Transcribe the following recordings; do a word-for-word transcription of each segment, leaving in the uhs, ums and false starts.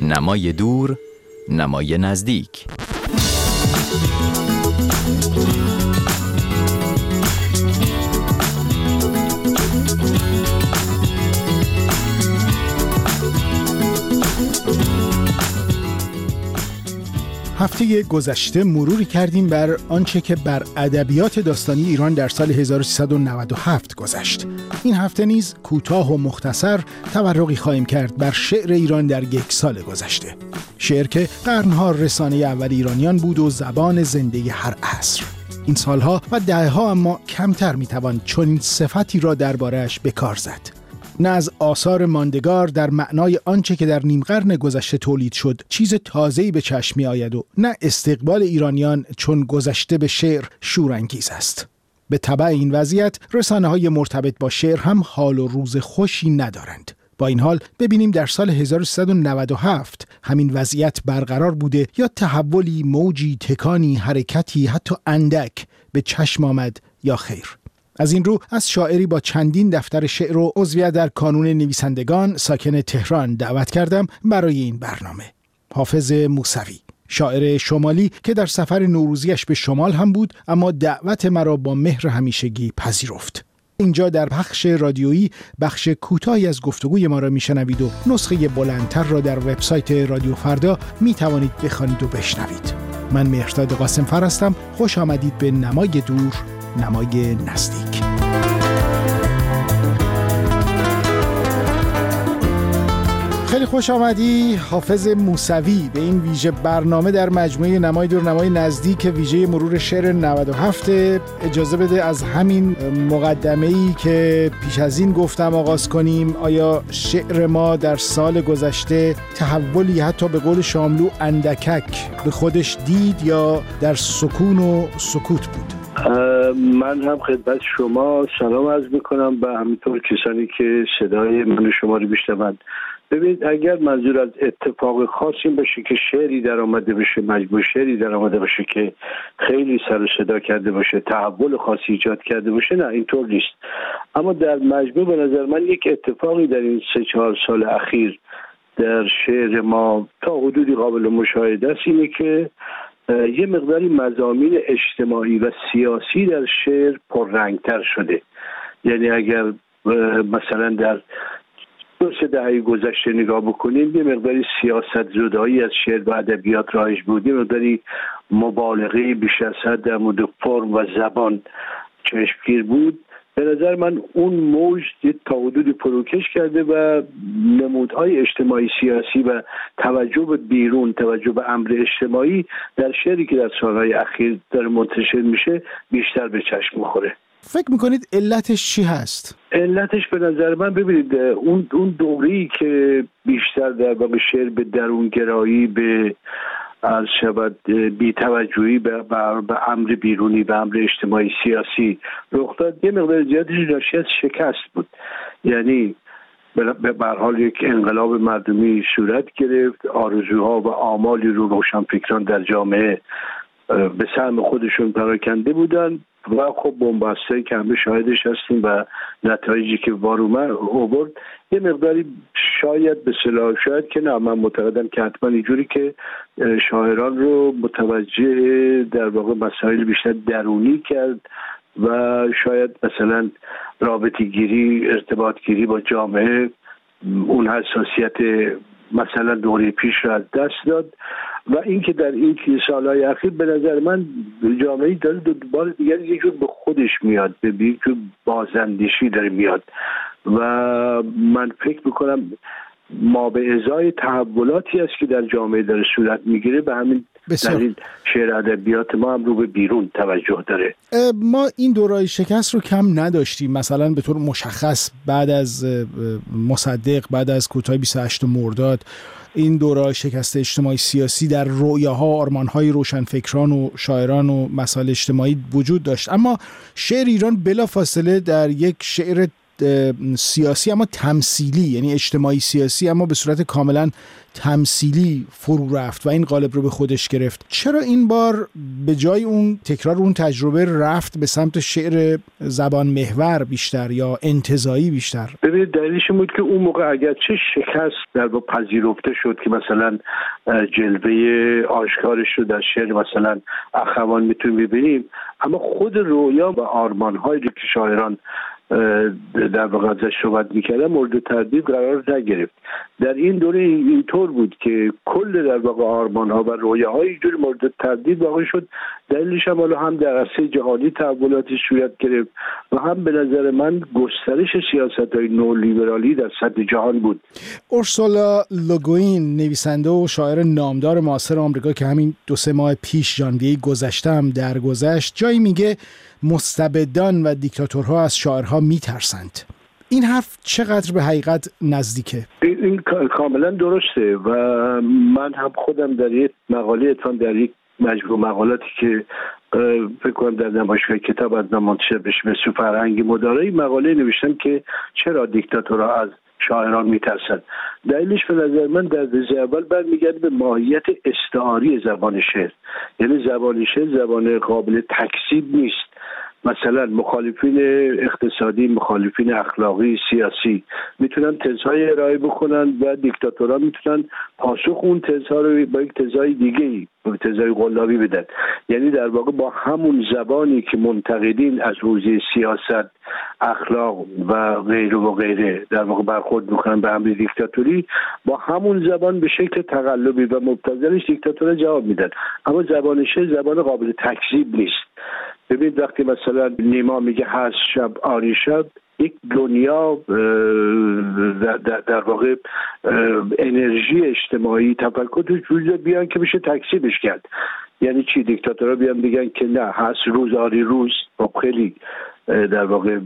نمای دور، نمای نزدیک. هفته گذشته مروری کردیم بر آنچه که بر ادبیات داستانی ایران در سال هزار و سیصد و نود و هفت گذشت. این هفته نیز کوتاه و مختصر تورقی خواهیم کرد بر شعر ایران در یک سال گذشته. شعر که قرنها رسانه اول ایرانیان بود و زبان زنده هر عصر. این سالها و دهه‌ها اما کمتر میتوان چنین صفتی را درباره‌اش به کار زد. نه از آثار ماندگار در معنای آنچه که در نیم قرن گذشته تولید شد چیز تازه‌ای به چشم می آید و نه استقبال ایرانیان چون گذشته به شعر شورانگیز است. به تبع این وضعیت رسانه‌های مرتبط با شعر هم حال و روز خوشی ندارند. با این حال ببینیم در سال هزار و سیصد و نود و هفت همین وضعیت برقرار بوده یا تحولی، موجی، تکانی، حرکتی حتی اندک به چشم آمد یا خیر. از این رو از شاعری با چندین دفتر شعر و عضویت در کانون نویسندگان ساکن تهران دعوت کردم برای این برنامه. حافظ موسوی، شاعر شمالی که در سفر نوروزیش به شمال هم بود اما دعوت مرا با مهر همیشگی پذیرفت. اینجا در بخش رادیویی بخش کوتاهی از گفتگوی ما را میشنوید و نسخه بلندتر را در وبسایت رادیو فردا می توانید بخوانید و بشنوید. من مهرداد قاسمفر هستم. خوش آمدید به نمای دور، نمای نزدیک. خیلی خوش آمدی حافظ موسوی به این ویژه برنامه در مجموعه نمای دور، نمای نزدیک، ویژه مرور شعر نود و هفت. اجازه بده از همین مقدمه‌ای که پیش از این گفتم آغاز کنیم. آیا شعر ما در سال گذشته تحولی حتی به قول شاملو اندکک به خودش دید یا در سکون و سکوت بود؟ من هم خدمت شما سلام عرض میکنم و همینطور کسانی که صدای من و شما رو میشنوند. ببینید اگر منظور از اتفاق خاصی باشه که شعری در آمده باشه، مجموع شعری در آمده باشه که خیلی سر و صدا کرده باشه، تحول خاصی ایجاد کرده باشه، نه اینطور نیست. اما در مجموع به نظر من یک اتفاقی در این سه چهار سال اخیر در شعر ما تا حدودی قابل مشاهده است، اینه که یه مقداری مضامین اجتماعی و سیاسی در شعر پررنگتر شده. یعنی اگر مثلا در دو سه دهه گذشته نگاه بکنیم، یه مقداری سیاست زدایی از شعر و ادبیات رایج بود، یه مقداری مبالغه بیش از حد در مورد فرم و زبان چشمگیر بود. به نظر من اون موج تا حدودی فروکش کرده و نمودهای اجتماعی سیاسی و توجه به بیرون، توجه به امر اجتماعی در شعری که در سالهای اخیر داره منتشر میشه بیشتر به چشم میخوره. فکر میکنید علتش چی هست؟ علتش به نظر من ببینید اون اون دوره‌ای که بیشتر در واقع شعر به درونگرایی، به از شبد بی توجهی به, به امر بیرونی، به امر اجتماعی سیاسی رخ داد، یه مقدار زیادی ناشی از شکست بود. یعنی به هر حال یک انقلاب مردمی صورت گرفت، آرزوها و آمالی رو روشنفکران در جامعه به سهم خودشون پراکنده بودن و خب بنبسته‌ای که همه شاهدش هستیم و نتایجی که وار آورد یه مقداری شاید به صلاح شاید که نه، من معتقدم که حتما اینجوری که شاعران رو متوجه در واقع مسائل بیشتر درونی کرد و شاید مثلا رابطه گیری، ارتباط گیری با جامعه اون حساسیت مثلا دوره پیش رو از دست داد و اینکه در این سالهای اخیر به نظر من جامعه داره دوباره دیگر یه جور به خودش میاد، به یک جور بازاندیشی داره میاد و من فکر میکنم ما به ازای تحولاتی است که در جامعه داره صورت میگیره به همین دلیل شعر ادبیات ما هم رو به بیرون توجه داره. ما این دورای شکست رو کم نداشتیم، مثلا به طور مشخص بعد از مصدق، بعد از کوتاه بیست و هشتم مرداد این دورای شکست اجتماعی سیاسی در رویاها، آرمانهای روشنفکران و شاعران و مسائل اجتماعی وجود داشت، اما شعر ایران بلافاصله در یک شعر سیاسی اما تمثیلی، یعنی اجتماعی سیاسی اما به صورت کاملا تمثیلی فرو رفت و این قالب رو به خودش گرفت. چرا این بار به جای اون تکرار اون تجربه رفت به سمت شعر زبان محور بیشتر یا انتزاعی بیشتر؟ ببینید دلیلش این بود که اون موقع اگرچه شکست در با پذیرفته شد که مثلا جلوه آشکارش رو در شعر مثلا اخوان میتونیم ببینیم، اما خود رویا و آرمان‌هایی که شاعران در واقع ازش صحبت میکردن مورد تردید قرار نگرفت. در این دوره اینطور بود که کل در واقع آرمان‌ها و رویاهای اینجوری مورد تردید واقع شد. دلیلش هم حالا هم در عرصه جهانی تحولاتی صورت گرفت و هم به نظر من گسترش سیاست‌های نولیبرالی در سطح جهان بود. اورسولا لوگوین، نویسنده و شاعر نامدار معاصر آمریکا که همین دو سه ماه پیش ژانویه گذشته هم درگذشت، جایی میگه مستبدان و دیکتاتورها از شاعرها میترسند. این حرف چقدر به حقیقت نزدیکه؟ این کاملا درسته و من هم خودم در یک مقاله اتفاقاً در یک مجموعه مقالاتی که فکر کنم در نمایشگاه کتاب از منتشر بشه به سو فرهنگ مدارایی مقاله نوشتم که چرا دیکتاتورها از شاعران میترسند. دلیلش به نظر من در درجه اول برمیگرده به ماهیت استعاری زبان شعر. یعنی زبان شعر زبان قابل تکذیب نیست. مثلا مخالفین اقتصادی، مخالفین اخلاقی، سیاسی میتونن تزهای ارائه بکنن و دیکتاتورها میتونن پاسخ اون تزها رو با یک تزهای دیگه‌ای، با تزهای قلابی بدن. یعنی در واقع با همون زبانی که منتقدین از حوزه سیاست، اخلاق و غیره و غیره در واقع برخورد میکنن به امر دیکتاتوری، با همون زبان به شکل تقلبی و مبتذلش دیکتاتورها جواب میدن. اما زبان شعر زبان قابل تکذیب نیست. ببینید وقتی مثلا نیما میگه هست شب آری شب، یک دنیا در, در, در واقع انرژی اجتماعی تفکر توش وجود بیان که بشه تکذیبش کرد. یعنی چی؟ دیکتاتورها بیان بگن که نه هست روز آری روز، خیلی در واقع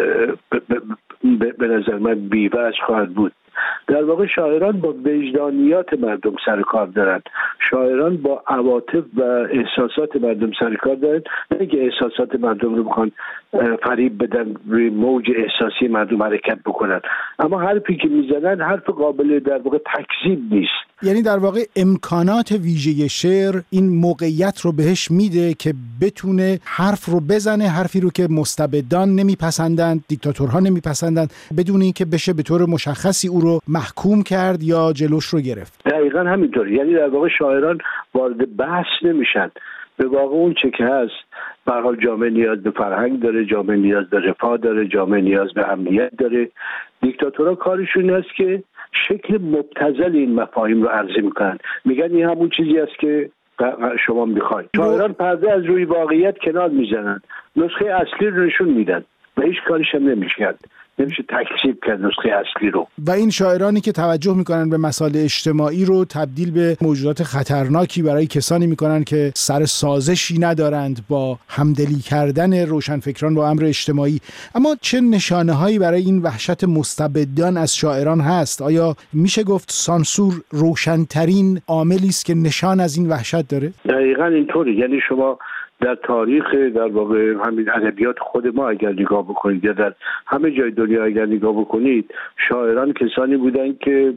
به نظر من بی‌وجه خواهد بود. در واقع شاعران با وجدانیات مردم سر کار دارند. شاعران با عواطف و احساسات مردم سر کار دارند، نه که احساسات مردم رو بخوان فریب بدن، روی موج احساسی مردم حرکت بکنن. اما حرفی که میزنن حرف قابل در واقع تکذیب نیست. یعنی در واقع امکانات ویژه شعر این موقعیت رو بهش میده که بتونه حرف رو بزنه، حرفی رو که مستبدان نمیپسندند، دیکتاتورها نمیپسندند، بدون اینکه بشه به طور مشخصی او رو محکوم کرد یا جلوش رو گرفت. دقیقاً همینطوره. یعنی در واقع شاعران وارد بحث نمیشن. به واقع اون چه که هست، به هر حال جامعه نیاز به فرهنگ داره، جامعه نیاز به رفاه داره، جامعه نیاز به امنیت داره. دیکتاتورها کارشون است که شکل مبتذل این مفاهیم رو عرضه میکنن. میگن این همون چیزی است که شما میخواید. شاعران پرده از روی واقعیت کنار میزنن، نسخه اصلی رو نشون میدن و هیچ کارش هم نمیشه کرد. نمیشه تکذیب کرد نسخه اصلی رو. و این شاعرانی که توجه میکنن به مسائل اجتماعی رو تبدیل به موجودات خطرناکی برای کسانی میکنن که سر سازشی ندارند با همدلی کردن روشنفکران با امر اجتماعی. اما چه نشانه هایی برای این وحشت مستبدان از شاعران هست؟ آیا میشه گفت سانسور روشنترین عاملی است که نشان از این وحشت داره؟ دقیقاً اینطوری. یعنی شما در تاریخ در واقع همین ادبیات خود ما اگر نگاه بکنید یا در همه جای دنیا اگر نگاه بکنید، شاعران کسانی بودن که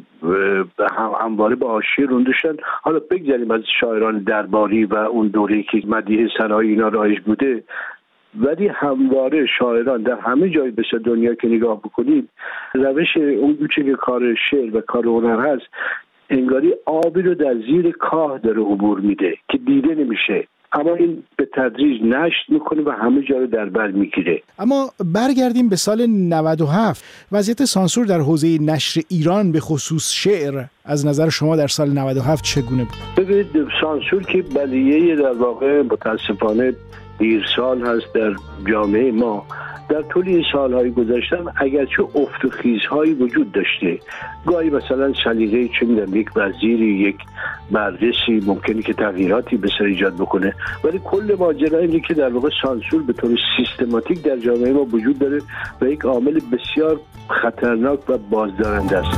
همواره با حاشیه رونده شدن. حالا بگذاریم از شاعران درباری و اون دوره‌ای که مدیح ثنایی اینا رایج بوده، ولی همواره شاعران در همه جای به دنیا که نگاه بکنید، روش اون گوشه که کار شعر و کار هنر هست، انگاری آبی رو در زیر کاه داره عبور میده که دیده نمیشه، اما این به تدریج نشت میکنه و همه جا رو در بر میگیره. اما برگردیم به سال نود و هفت. وضعیت سانسور در حوزه نشر ایران به خصوص شعر از نظر شما در سال نود و هفت چگونه بود؟ ببینید سانسور که بلیه در واقع متاسفانه دیرسال هست در جامعه ما. در طول این سالهای گذشته اگرچه افت و خیزهایی وجود داشته، گاهی مثلا سلیقه چه میدونم یک وزیری، یک مجلسی ممکنه که تغییراتی به سر ایجاد بکنه، ولی کل ماجرا اینه که در واقع سانسور به طور سیستماتیک در جامعه ما وجود داره و یک عامل بسیار خطرناک و بازدارنده است.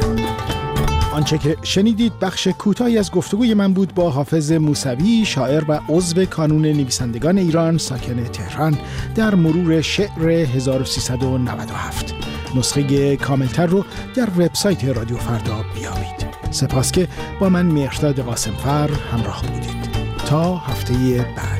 آنچه که شنیدید بخش کوتاهی از گفتگوی من بود با حافظ موسوی، شاعر و عضو کانون نویسندگان ایران ساکن تهران، در مرور شعر هزار و سیصد و نود و هفت. نسخه کاملتر رو در وبسایت رادیو فردا بیابید. سپاس که با من مهرداد قاسمفر همراه بودید. تا هفته بعد.